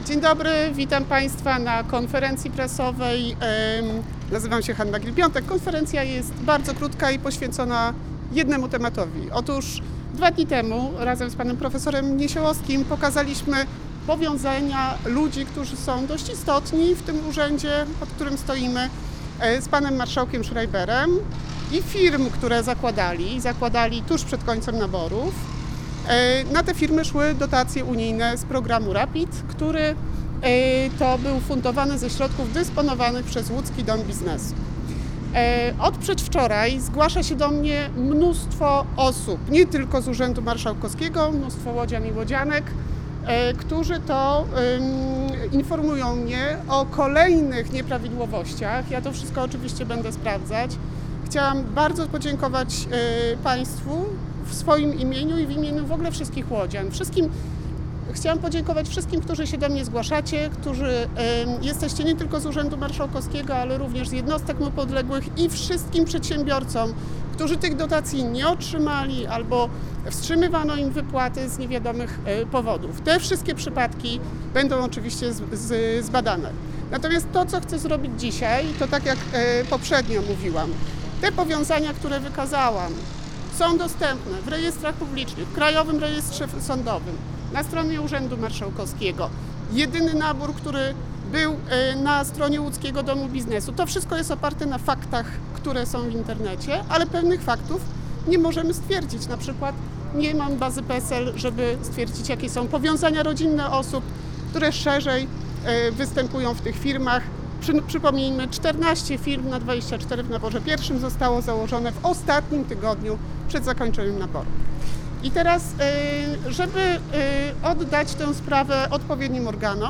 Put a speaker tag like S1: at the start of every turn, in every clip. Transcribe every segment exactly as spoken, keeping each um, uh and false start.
S1: Dzień dobry, witam Państwa na konferencji prasowej. Nazywam się Hanna Gil-Piątek. Konferencja jest bardzo krótka i poświęcona jednemu tematowi. Otóż dwa dni temu razem z panem profesorem Niesiołowskim pokazaliśmy powiązania ludzi, którzy są dość istotni w tym urzędzie, pod którym stoimy, z panem marszałkiem Schreiberem i firm, które zakładali, zakładali tuż przed końcem naborów. Na te firmy szły dotacje unijne z programu RAPID, który to był fundowany ze środków dysponowanych przez Łódzki Dom Biznesu. Od przedwczoraj zgłasza się do mnie mnóstwo osób, nie tylko z Urzędu Marszałkowskiego, mnóstwo łodzian i łodzianek, którzy to informują mnie o kolejnych nieprawidłowościach. Ja to wszystko oczywiście będę sprawdzać. Chciałam bardzo podziękować Państwu w swoim imieniu i w imieniu w ogóle wszystkich łodzian. Wszystkim, chciałam podziękować wszystkim, którzy się do mnie zgłaszacie, którzy y, jesteście nie tylko z Urzędu Marszałkowskiego, ale również z jednostek mu podległych i wszystkim przedsiębiorcom, którzy tych dotacji nie otrzymali albo wstrzymywano im wypłaty z niewiadomych y, powodów. Te wszystkie przypadki będą oczywiście z, z, zbadane. Natomiast to, co chcę zrobić dzisiaj, to tak jak y, poprzednio mówiłam, te powiązania, które wykazałam, są dostępne w rejestrach publicznych, w Krajowym Rejestrze Sądowym, na stronie Urzędu Marszałkowskiego. Jedyny nabór, który był na stronie Łódzkiego Domu Biznesu. To wszystko jest oparte na faktach, które są w internecie, ale pewnych faktów nie możemy stwierdzić. Na przykład nie mam bazy P E S E L, żeby stwierdzić, jakie są powiązania rodzinne osób, które szerzej występują w tych firmach. Przy, przypomnijmy, czternaście firm na dwadzieścia cztery w naborze pierwszym zostało założone w ostatnim tygodniu przed zakończeniem naboru. I teraz, żeby oddać tę sprawę odpowiednim organom,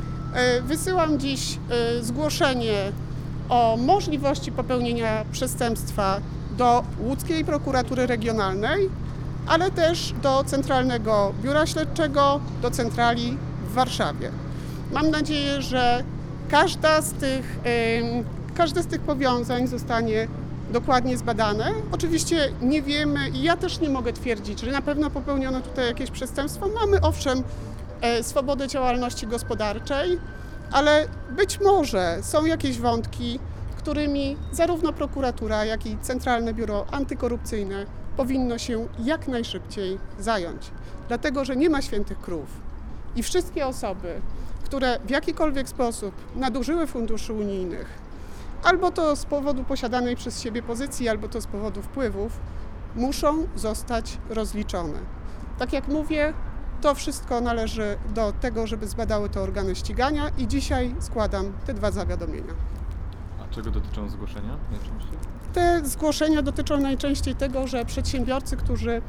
S1: wysyłam dziś zgłoszenie o możliwości popełnienia przestępstwa do Łódzkiej Prokuratury Regionalnej, ale też do Centralnego Biura Śledczego, do centrali w Warszawie. Mam nadzieję, że Każda z tych, każde z tych powiązań zostanie dokładnie zbadane. Oczywiście nie wiemy i ja też nie mogę twierdzić, że na pewno popełniono tutaj jakieś przestępstwo. Mamy owszem swobodę działalności gospodarczej, ale być może są jakieś wątki, którymi zarówno prokuratura, jak i Centralne Biuro Antykorupcyjne powinno się jak najszybciej zająć. Dlatego, że nie ma świętych krów i wszystkie osoby, które w jakikolwiek sposób nadużyły funduszy unijnych, albo to z powodu posiadanej przez siebie pozycji, albo to z powodu wpływów, muszą zostać rozliczone. Tak jak mówię, to wszystko należy do tego, żeby zbadały to organy ścigania i dzisiaj składam te dwa zawiadomienia.
S2: A czego dotyczą zgłoszenia najczęściej?
S1: Te zgłoszenia dotyczą najczęściej tego, że przedsiębiorcy, którzy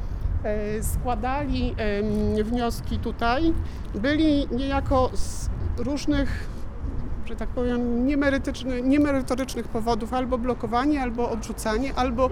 S1: składali wnioski tutaj, byli niejako z różnych, że tak powiem, niemerytorycznych, niemerytorycznych powodów albo blokowani, albo odrzucani, albo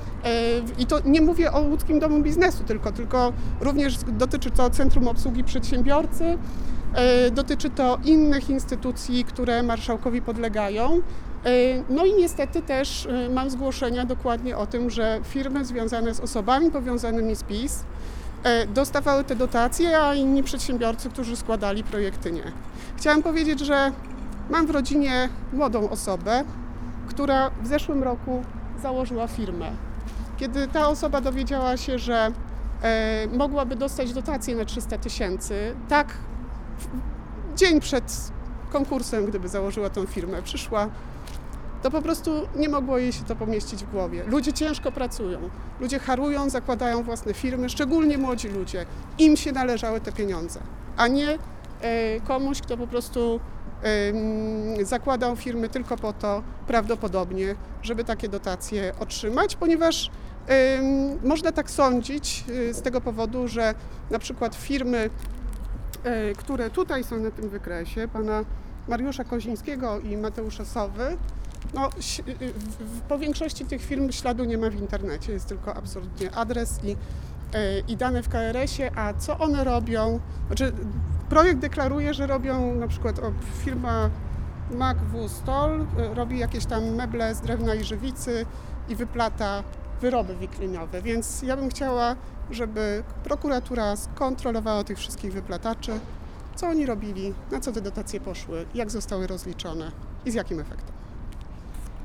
S1: i to nie mówię o Łódzkim Domu Biznesu tylko, tylko również dotyczy to Centrum Obsługi Przedsiębiorcy, dotyczy to innych instytucji, które marszałkowi podlegają. No i niestety też mam zgłoszenia dokładnie o tym, że firmy związane z osobami powiązanymi z PiS dostawały te dotacje, a inni przedsiębiorcy, którzy składali projekty, nie. Chciałam powiedzieć, że mam w rodzinie młodą osobę, która w zeszłym roku założyła firmę. Kiedy ta osoba dowiedziała się, że mogłaby dostać dotację na trzysta tysięcy, tak dzień przed konkursem, gdyby założyła tą firmę, przyszła, to po prostu nie mogło jej się to pomieścić w głowie. Ludzie ciężko pracują, ludzie harują, zakładają własne firmy, szczególnie młodzi ludzie. Im się należały te pieniądze, a nie e, komuś, kto po prostu e, zakładał firmy tylko po to, prawdopodobnie, żeby takie dotacje otrzymać, ponieważ e, można tak sądzić e, z tego powodu, że na przykład firmy, e, które tutaj są na tym wykresie, pana Mariusza Kozińskiego i Mateusza Sowy, no, w, po większości tych firm śladu nie ma w internecie, jest tylko absolutnie adres i, i dane w K R S ie, a co one robią? Znaczy, projekt deklaruje, że robią na przykład o, firma Mac W Stol, robi jakieś tam meble z drewna i żywicy i wyplata wyroby wiklinowe, więc ja bym chciała, żeby prokuratura skontrolowała tych wszystkich wyplataczy co oni robili, na co te dotacje poszły, jak zostały rozliczone i z jakim efektem.